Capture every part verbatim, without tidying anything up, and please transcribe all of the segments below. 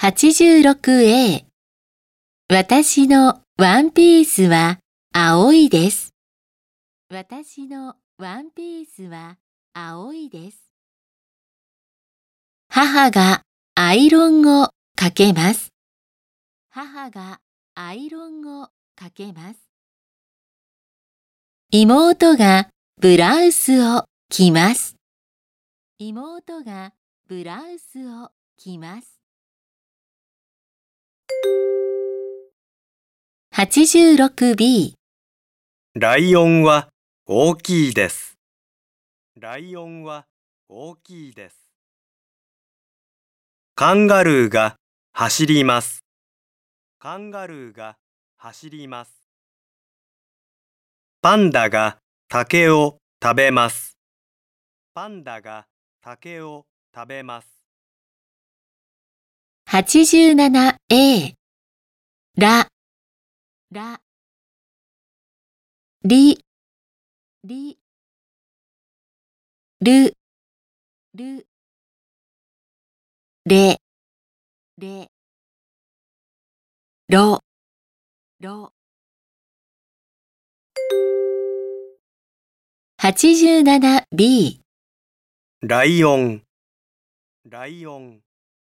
はちじゅうろくエー 私のワンピースは青いです。私のワンピースは青いです。母がアイロンをかけます。母がアイロンをかけます。妹がブラウスを着ます。妹がブラウスを着ます。はちじゅうろくビーライオンは大きいです。ライオンは大きいです。カンガルーが走ります。カンガルーが走ります。パンダが竹を食べます。パンダが竹を食べます。 はちじゅうななエー ラ、ラ、リ、リ、ル、ル、レ、レ、ロ、ロ。はちじゅうななビーライオン、ライオン。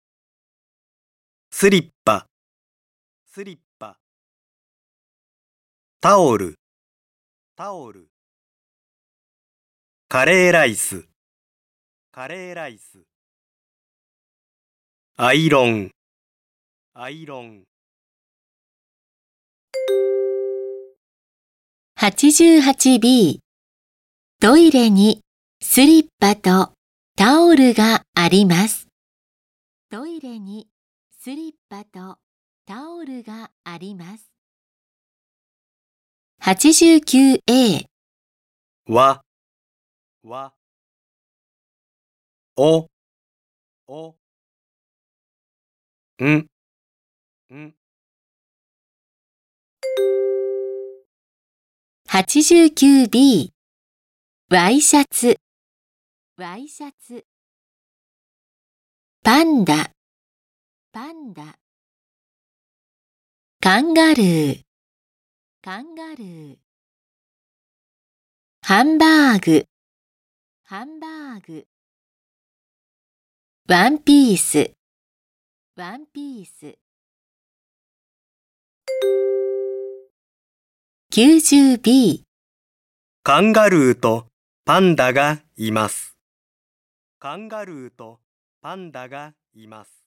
スリッパ、スリッパ。タオル、タオル。カレーライス、カレーライス。アイロン、アイロン。 はちじゅうはちビー トイレにスリッパとタオルがあります。トイレにスリッパとタオルがあります。はちじゅうきゅうエーわ、わ。お、お。ん、ん。 はちじゅうきゅうビー ワイシャツ、ワイシャツ。パンダ、パンダ。カンガルー、カンガルー。ハンバーグ、ハンバーグ。ワンピース、ワンピース。きゅうじゅうビーカンガルーとパンダがいます。カンガルーとパンダがいます。